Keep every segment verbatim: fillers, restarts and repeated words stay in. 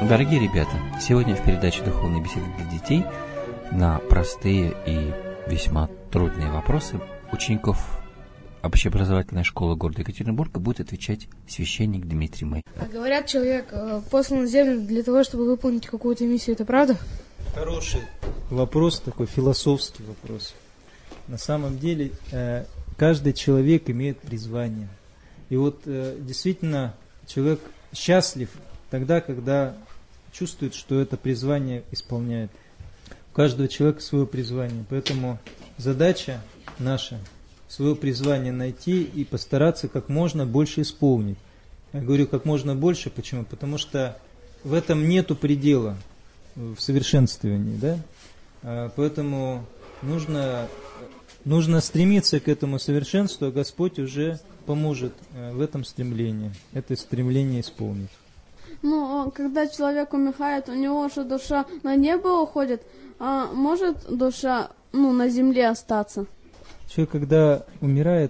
Дорогие ребята, сегодня в передаче «Духовные беседы для детей» на простые и весьма трудные вопросы учеников общеобразовательной школы города Екатеринбурга будет отвечать священник Дмитрий Мэй. А говорят, человек послан на землю для того, чтобы выполнить какую-то миссию, это правда? Хороший вопрос, такой философский вопрос. На самом деле, каждый человек имеет призвание. И вот действительно человек счастлив тогда, когда чувствует, что это призвание исполняет. У каждого человека свое призвание. Поэтому задача наша свое призвание найти и постараться как можно больше исполнить. Я говорю как можно больше, почему? Потому что в этом нету предела, в совершенствовании, да? А поэтому нужно, нужно стремиться к этому совершенству, а Господь уже поможет в этом стремлении, это стремление исполнить. Ну, когда человек умирает, у него же душа на небо уходит, а может душа, ну, на земле остаться? Человек, когда умирает,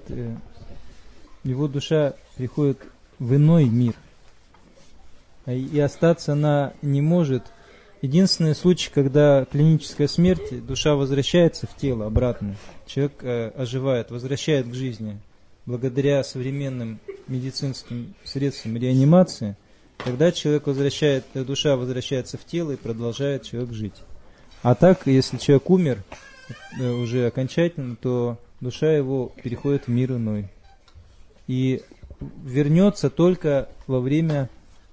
его душа приходит в иной мир, и остаться она не может. Единственный случай, когда клиническая смерть, душа возвращается в тело обратно, человек оживает, возвращает к жизни, благодаря современным медицинским средствам реанимации. Тогда человек возвращает, душа возвращается в тело и продолжает человек жить. А так, если человек умер уже окончательно, то душа его переходит в мир иной. И вернется только во время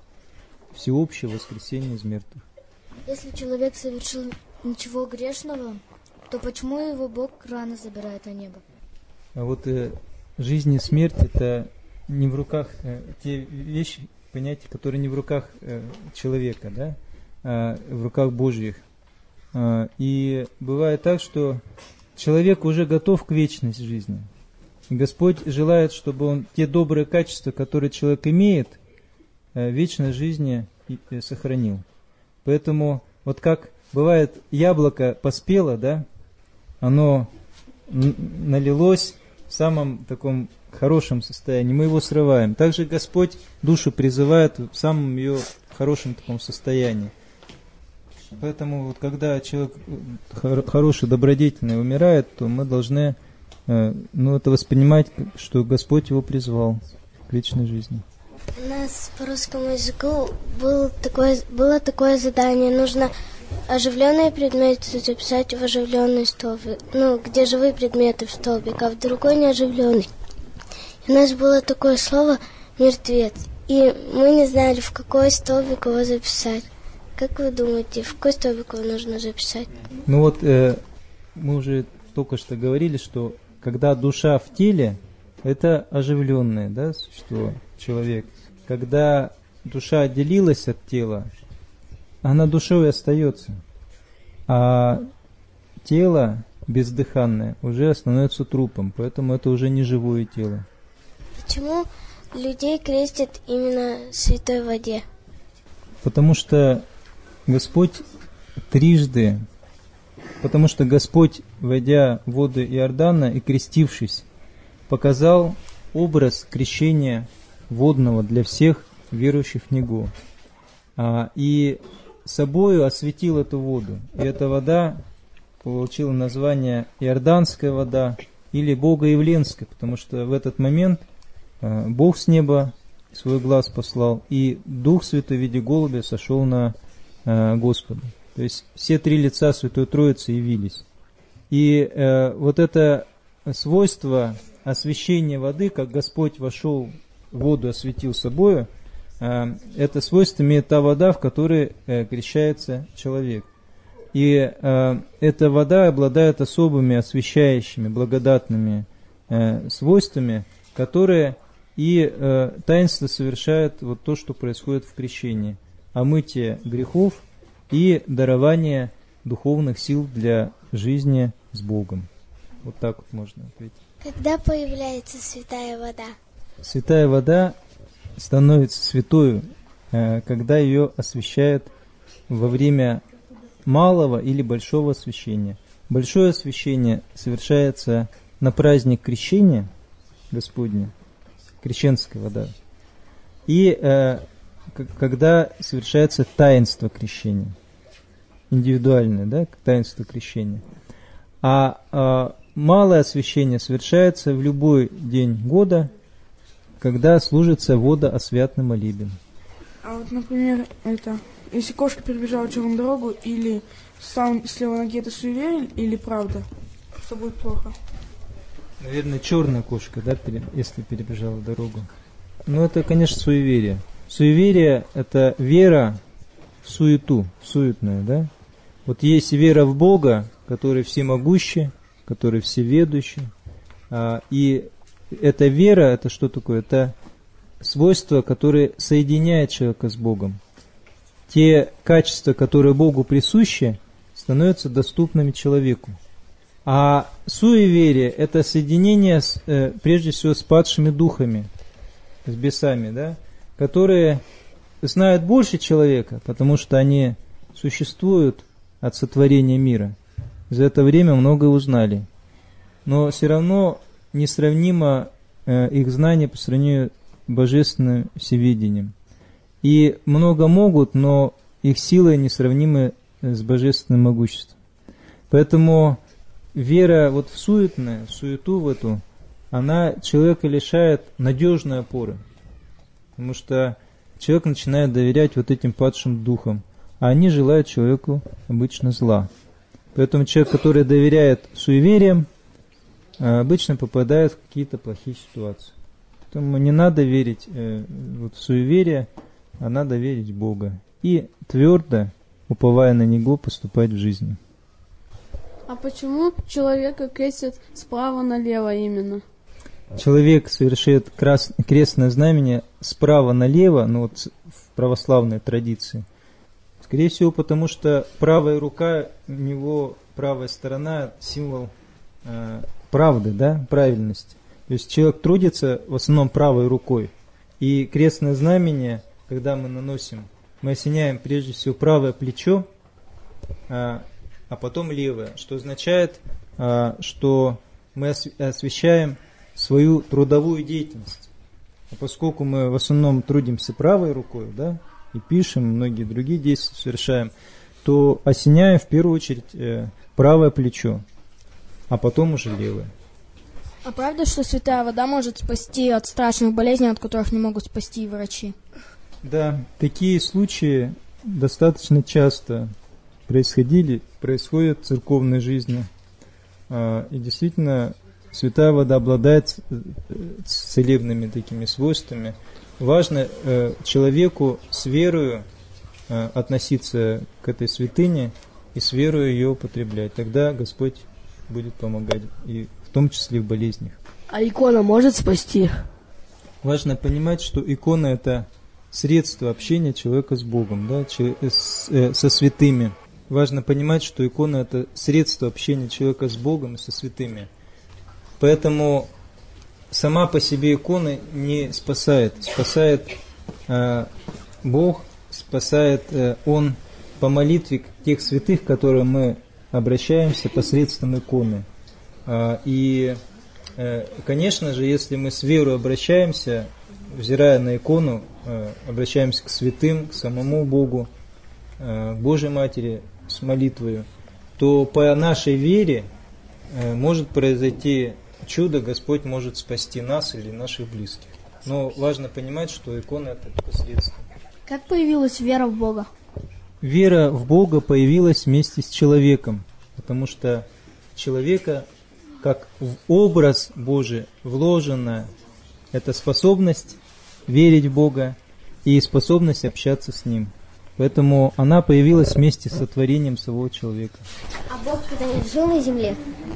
всеобщего воскресения из мертвых. Если человек совершил ничего грешного, то почему его Бог рано забирает на небо? А вот э, жизнь и смерть — это не в руках, э, те вещи, понятия, которые не в руках э, человека, да, а в руках Божьих. А, и бывает так, что человек уже готов к вечной жизни. И Господь желает, чтобы он те добрые качества, которые человек имеет, э, в вечной жизни и, и сохранил. Поэтому вот как бывает, яблоко поспело, да, оно налилось в самом таком хорошем состоянии, мы его срываем. Также Господь душу призывает в самом ее хорошем таком состоянии. Поэтому вот когда человек хороший, добродетельный умирает, то мы должны ну, это воспринимать, что Господь его призвал к вечной жизни. У нас по русскому языку было такое, было такое задание, нужно оживленные предметы записать в оживленный столбик, ну, где живые предметы в столбик, а в другой неоживленный. И у нас было такое слово «мертвец», и мы не знали, в какой столбик его записать. Как вы думаете, в какой столбик его нужно записать? Ну вот, э, мы уже только что говорили, что когда душа в теле, это оживленное, да, существо, человек. Когда душа отделилась от тела, она душой остается, а тело бездыханное уже становится трупом, поэтому это уже не живое тело. Почему людей крестят именно в святой воде? Потому что Господь трижды, потому что Господь, войдя в воды Иордана и крестившись, показал образ крещения водного для всех верующих в Него. А, и собою осветил эту воду. И эта вода получила название Иорданская вода или Богоявленская, потому что в этот момент а, Бог с неба свой глаз послал, и Дух Святой в виде голубя сошел на а, Господа. То есть все три лица Святой Троицы явились. И а, вот это свойство освящения воды, как Господь вошел в воду, осветил собою, это свойство имеет та вода, в которой крещается человек. И эта вода обладает особыми освящающими, благодатными свойствами, которые и таинство совершают вот то, что происходит в крещении. Омытие грехов и дарование духовных сил для жизни с Богом. Вот так вот можно ответить. Когда появляется святая вода? Святая вода становится святою, когда ее освящают во время малого или большого освящения. Большое освящение совершается на праздник крещения Господня, крещенская вода. И э, когда совершается таинство крещения. Индивидуальное, да, таинство крещения. А, а малое освящение совершается в любой день года, когда служится водоосвятный молебен. А вот, например, это, если кошка перебежала черную дорогу или встал с левой ноги, это суеверие или правда, что будет плохо? Наверное, черная кошка, да, если перебежала дорогу. Ну, это, конечно, суеверие. Суеверие – это вера в суету, суетная, да. Вот есть вера в Бога, который всемогущий, который всеведущий. А, и эта вера, это что такое? Это свойства, которые соединяют человека с Богом. Те качества, которые Богу присущи, становятся доступными человеку. А суеверие – это соединение с, э, прежде всего с падшими духами, с бесами, да, которые знают больше человека, потому что они существуют от сотворения мира. За это время многое узнали. Но все равно несравнимо э, их знание по сравнению с божественным всевидением. И много могут, но их силы несравнимы с божественным могуществом. Поэтому вера вот в суетное, в суету в эту, она человека лишает надежной опоры. Потому что человек начинает доверять вот этим падшим духам, а они желают человеку обычно зла. Поэтому человек, который доверяет суевериям, обычно попадает в какие-то плохие ситуации. Поэтому не надо верить э, вот в суеверие, а надо верить в Бога. И твердо, уповая на Него, поступать в жизни. А почему человека крестят справа налево именно? Человек совершает крас... крестное знамение справа налево, ну вот в православной традиции. Скорее всего, потому что правая рука, у него правая сторона, символ э, правды, да, правильности. То есть человек трудится в основном правой рукой. И крестное знамение, когда мы наносим, мы осеняем прежде всего правое плечо, а, а потом левое, что означает, а, что мы освящаем свою трудовую деятельность. А поскольку мы в основном трудимся правой рукой, да, и пишем, многие другие действия совершаем, то осеняем в первую очередь э, правое плечо, а потом уже левое. А правда, что святая вода может спасти от страшных болезней, от которых не могут спасти врачи? Да, такие случаи достаточно часто происходили, происходят в церковной жизни. И действительно, святая вода обладает целебными такими свойствами. Важно человеку с верою относиться к этой святыне и с верою ее употреблять. Тогда Господь будет помогать, и в том числе в болезнях. А икона может спасти? Важно понимать, что икона – это средство общения человека с Богом, да, со святыми. Важно понимать, что икона – это средство общения человека с Богом и со святыми. Поэтому сама по себе икона не спасает. Спасает э, Бог, спасает э, Он по молитве к тех святых, к которым мы обращаемся посредством иконы. Э, и, э, конечно же, если мы с верой обращаемся, взирая на икону, э, обращаемся к святым, к самому Богу, э, к Божьей Матери с молитвой, то по нашей вере э, может произойти чудо, Господь может спасти нас или наших близких. Но важно понимать, что икона – это только средство. Как появилась вера в Бога? Вера в Бога появилась вместе с человеком, потому что в человека, как в образ Божий, вложена эта способность верить в Бога и способность общаться с Ним. Поэтому она появилась вместе с сотворением самого человека. А Бог когда жил на земле?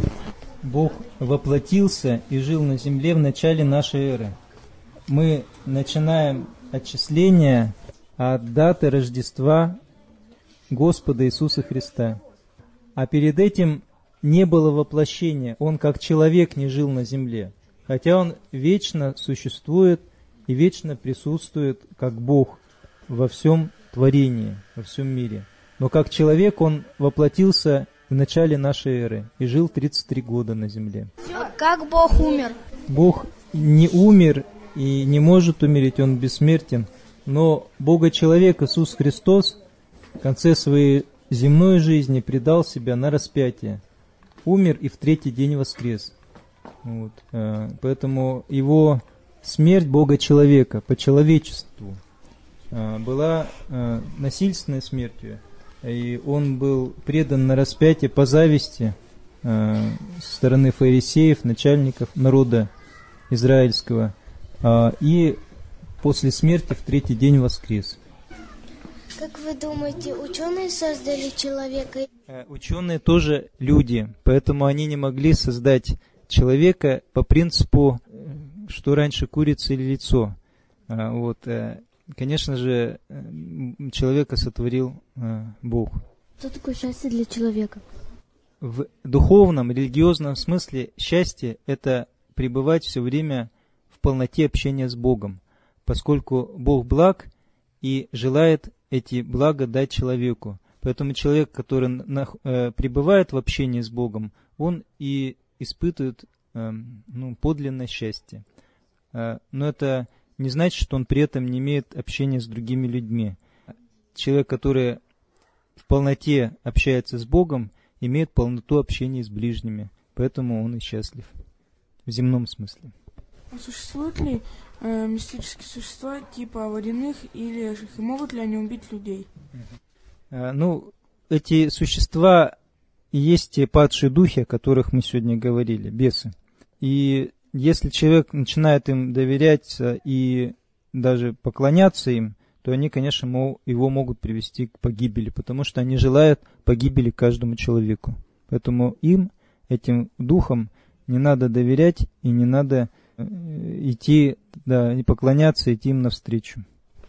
Бог воплотился и жил на земле в начале нашей эры. Мы начинаем отчисление от даты Рождества Господа Иисуса Христа. А перед этим не было воплощения. Он как человек не жил на земле. Хотя Он вечно существует и вечно присутствует как Бог во всем творении, во всем мире. Но как человек Он воплотился в начале нашей эры и жил тридцать три года на земле. А как Бог умер? Бог не умер и не может умереть, Он бессмертен. Но Бога-человек Иисус Христос в конце своей земной жизни предал себя на распятие, умер и в третий день воскрес. Вот. Поэтому его смерть Бога-человека по человечеству была насильственной смертью, и он был предан на распятие по зависти со стороны фарисеев, начальников народа израильского, и после смерти в третий день воскрес. Как вы думаете, ученые создали человека? Ученые тоже люди, поэтому они не могли создать человека по принципу, что раньше курица или яйцо. Вот. Конечно же, человека сотворил Бог. Что такое счастье для человека? В духовном, религиозном смысле счастье – это пребывать все время в полноте общения с Богом, поскольку Бог благ и желает эти блага дать человеку. Поэтому человек, который на, э, пребывает в общении с Богом, он и испытывает э, ну, подлинное счастье. Э, но это не значит, что он при этом не имеет общения с другими людьми. Человек, который в полноте общается с Богом, имеет полноту общения с ближними. Поэтому он и счастлив в земном смысле. А существуют ли э, мистические существа типа водяных или леших, и могут ли они убить людей? А, ну, эти существа и есть те падшие духи, о которых мы сегодня говорили, бесы. И если человек начинает им доверять и даже поклоняться им, то они, конечно, мол, его могут привести к погибели, потому что они желают погибели каждому человеку. Поэтому им, этим духам, не надо доверять и не надо идти, да, и поклоняться, идти им навстречу.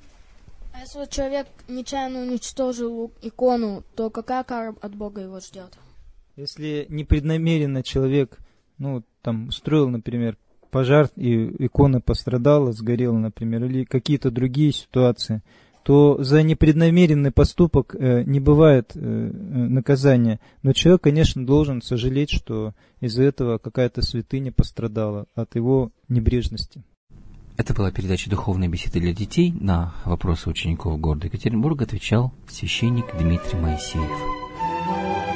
А если вот человек нечаянно уничтожил икону, то какая кара от Бога его ждет? Если непреднамеренно человек, ну, там, устроил, например, пожар, и икона пострадала, сгорела, например, или какие-то другие ситуации, то за непреднамеренный поступок э, не бывает э, наказания. Но человек, конечно, должен сожалеть, что из-за этого какая-то святыня пострадала от его небрежности. Это была передача «Духовные беседы для детей». На вопросы учеников города Екатеринбурга отвечал священник Дмитрий Моисеев.